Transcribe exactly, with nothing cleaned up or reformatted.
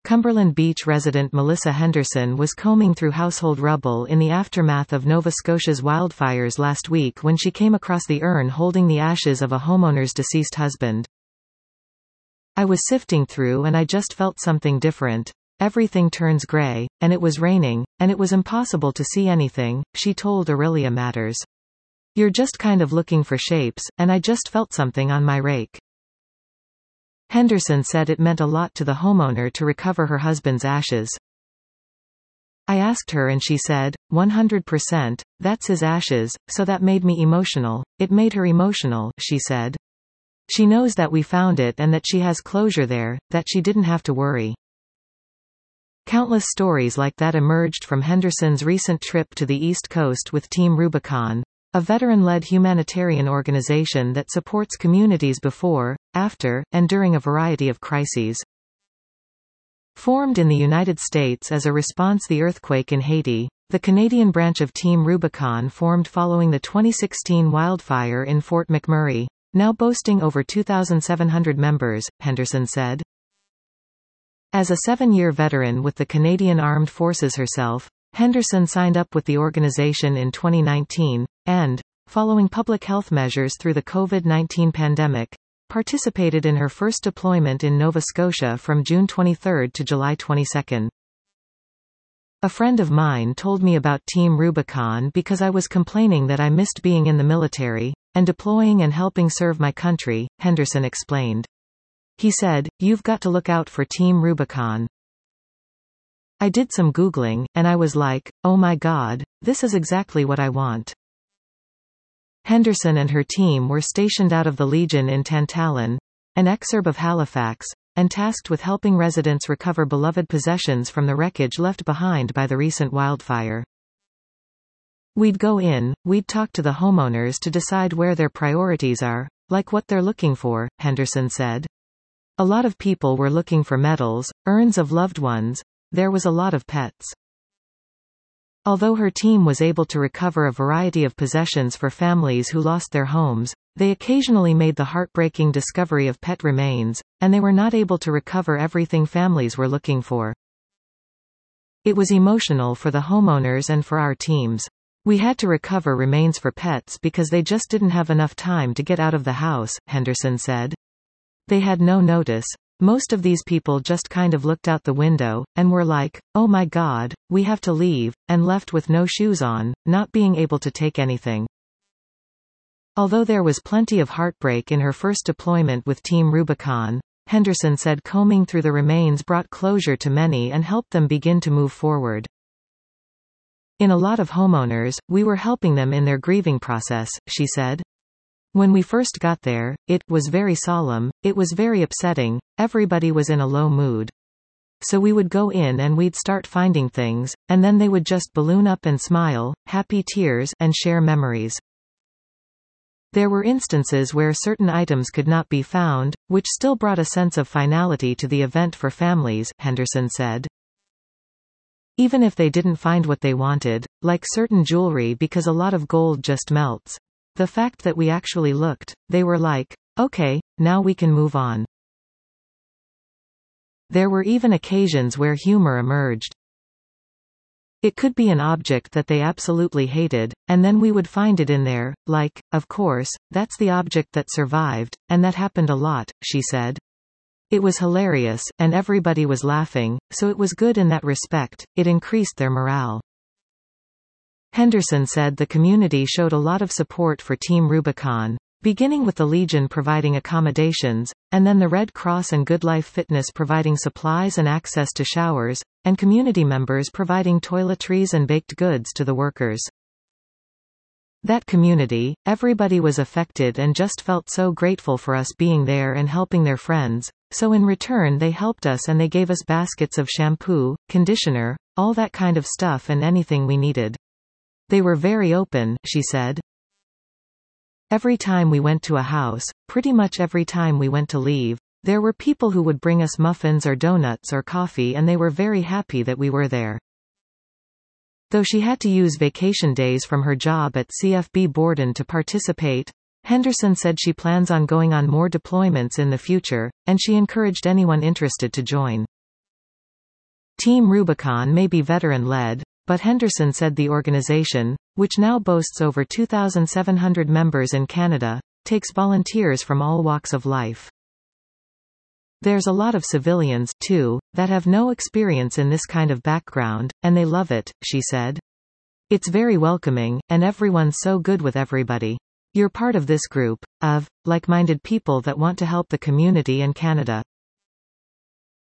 Cumberland Beach resident Melissa Henderson was combing through household rubble in the aftermath of Nova Scotia's wildfires last week when she came across the urn holding the ashes of a homeowner's deceased husband. "I was sifting through and I just felt something different. Everything turns gray, and it was raining, and it was impossible to see anything," she told Aurelia Matters. "You're just kind of looking for shapes, and I just felt something on my rake." Henderson said it meant a lot to the homeowner to recover her husband's ashes. "I asked her and she said, one hundred percent, that's his ashes, so that made me emotional. It made her emotional," she said. "She knows that we found it and that she has closure there, that she didn't have to worry." Countless stories like that emerged from Henderson's recent trip to the East Coast with Team Rubicon, a veteran-led humanitarian organization that supports communities before, after, and during a variety of crises. Formed in the United States as a response to the earthquake in Haiti, the Canadian branch of Team Rubicon formed following the twenty sixteen wildfire in Fort McMurray, now boasting over two thousand seven hundred members, Henderson said. As a seven-year veteran with the Canadian Armed Forces herself, Henderson signed up with the organization in twenty nineteen, and, following public health measures through the COVID nineteen pandemic, participated in her first deployment in Nova Scotia from June twenty-third to July twenty-second. "A friend of mine told me about Team Rubicon because I was complaining that I missed being in the military, and deploying and helping serve my country," Henderson explained. He said, "You've got to look out for Team Rubicon. I did some Googling, and I was like, oh my God, this is exactly what I want." Henderson and her team were stationed out of the Legion in Tantallon, an exurb of Halifax, and tasked with helping residents recover beloved possessions from the wreckage left behind by the recent wildfire. "We'd go in, we'd talk to the homeowners to decide where their priorities are, like what they're looking for," Henderson said. "A lot of people were looking for medals, urns of loved ones. There was a lot of pets." Although her team was able to recover a variety of possessions for families who lost their homes, they occasionally made the heartbreaking discovery of pet remains, and they were not able to recover everything families were looking for. "It was emotional for the homeowners and for our teams. We had to recover remains for pets because they just didn't have enough time to get out of the house," Henderson said. "They had no notice. Most of these people just kind of looked out the window, and were like, oh my God, we have to leave, and left with no shoes on, not being able to take anything." Although there was plenty of heartbreak in her first deployment with Team Rubicon, Henderson said combing through the remains brought closure to many and helped them begin to move forward. "In a lot of homeowners, we were helping them in their grieving process," she said. "When we first got there, it was very solemn, it was very upsetting, everybody was in a low mood. So we would go in and we'd start finding things, and then they would just balloon up and smile, happy tears, and share memories. There were instances where certain items could not be found, which still brought a sense of finality to the event for families," Henderson said. "Even if they didn't find what they wanted, like certain jewelry because a lot of gold just melts. The fact that we actually looked, they were like, okay, now we can move on." There were even occasions where humor emerged. It could be an object that they absolutely hated, and then we would find it in there, like, of course, that's the object that survived, and that happened a lot, she said. "It was hilarious, and everybody was laughing, so it was good in that respect, it increased their morale." Henderson said the community showed a lot of support for Team Rubicon, beginning with the Legion providing accommodations, and then the Red Cross and Good Life Fitness providing supplies and access to showers, and community members providing toiletries and baked goods to the workers. "That community, everybody was affected and just felt so grateful for us being there and helping their friends, so in return they helped us and they gave us baskets of shampoo, conditioner, all that kind of stuff and anything we needed. They were very open," she said. "Every time we went to a house, pretty much every time we went to leave, there were people who would bring us muffins or donuts or coffee and they were very happy that we were there." Though she had to use vacation days from her job at C F B Borden to participate, Henderson said she plans on going on more deployments in the future, and she encouraged anyone interested to join. Team Rubicon may be veteran-led, but Henderson said the organization, which now boasts over two thousand seven hundred members in Canada, takes volunteers from all walks of life. There's a lot of civilians, too, that have no experience in this kind of background, and they love it, she said. It's very welcoming, and everyone's so good with everybody. You're part of this group of like-minded people that want to help the community and Canada.